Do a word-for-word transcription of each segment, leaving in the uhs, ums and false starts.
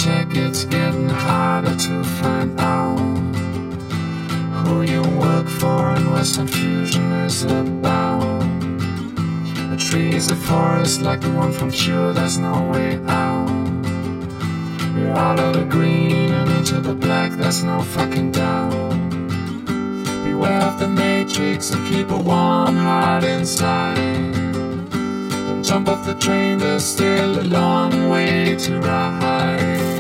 check, it's getting harder to find out who you work for and what some fusion is about. A tree's a forest like the one from Cure, there's no way out. We're out of the green and into the black, there's no fucking doubt. Beware of the matrix and keep a warm heart inside. Don't jump off the train, there's still a long way to ride.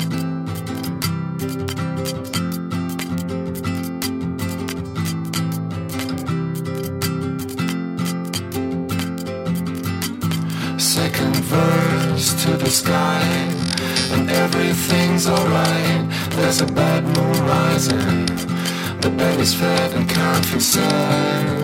Second verse to the sky, and everything's alright. There's a bad moon rising, the belly's fat and can't feel sad.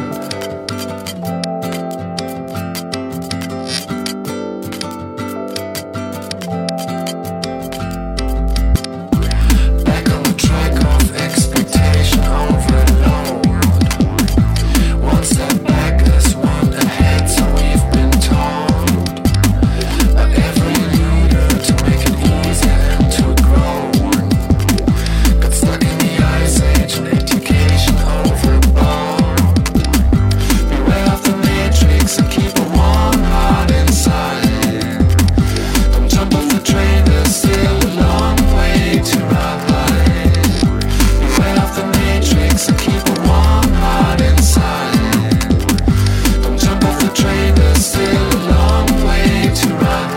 Back on the track of expectation overload. One step back is one ahead, so we've been told. Every leader to make it easier and to grow. Got stuck in the ice age and education overboard. Beware of the matrix and keep a warm heart inside. Don't jump off the train, there's still a long way to ride. Beware of the matrix and keep a warm heart inside. Don't jump off the train, there's still a long way to ride.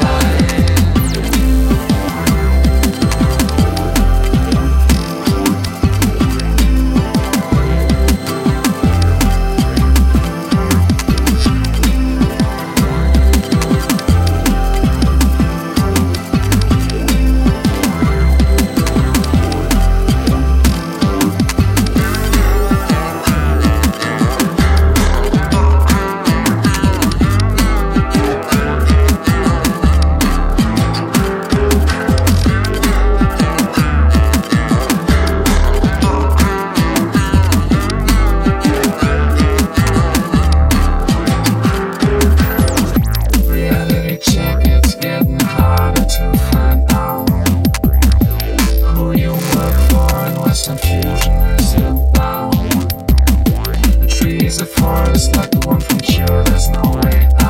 Reality check, it's getting harder to find out who you work for and what some fusion is about. The tree's a forest like the one from Cure, there's no way out.